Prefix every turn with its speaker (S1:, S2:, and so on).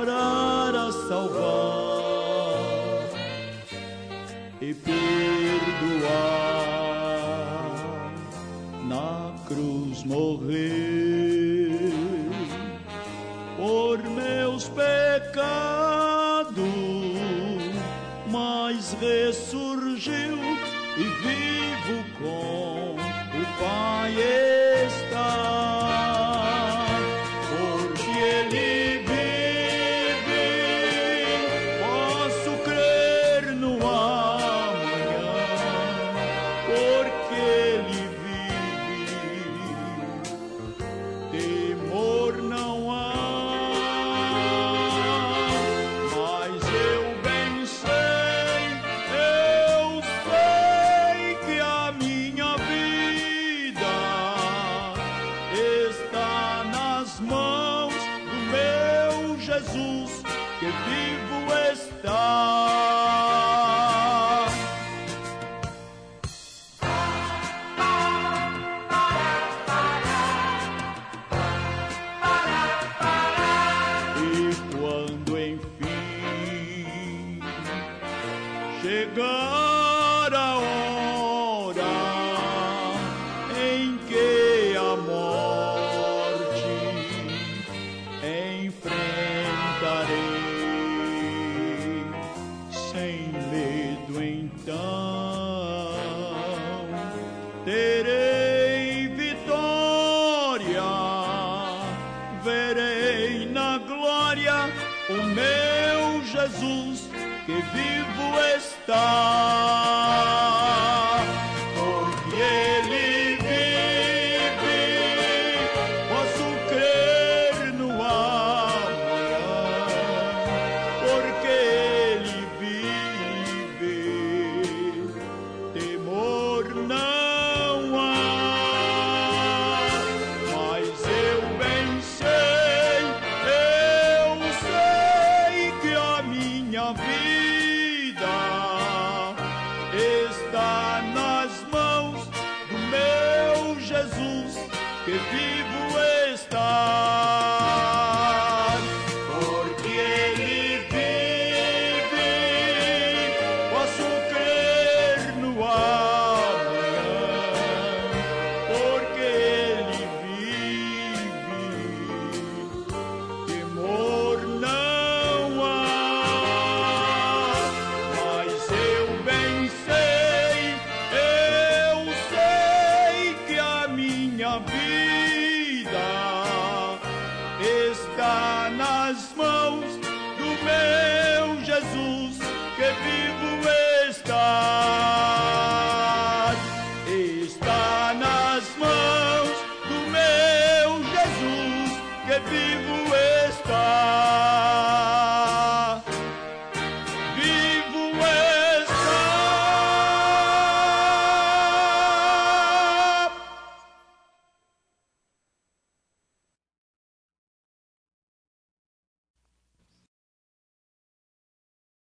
S1: para salvar e perdoar, na cruz morrer por meus pecados, mas ressurgiu e vivo com o Pai está, porque Ele vive, posso crer no amanhã, porque Ele vive, temor não há. Jesus que vivo está. E quando enfim chegar a hora em que a morte enfrentarei, sem medo então terei vitória, verei na glória o meu Jesus que vivo está, porque Ele vive, posso crer no amanhã, porque Ele vive, temor não há. Mas eu bem sei que a minha vida está nas mãos do meu Jesus que vivo está, porque Ele vive, posso crer no amanhã, porque Ele vive, temor não há. Mas eu bem sei que a minha vida está nas mãos do meu Jesus que vivo está, está nas mãos do meu Jesus que vivo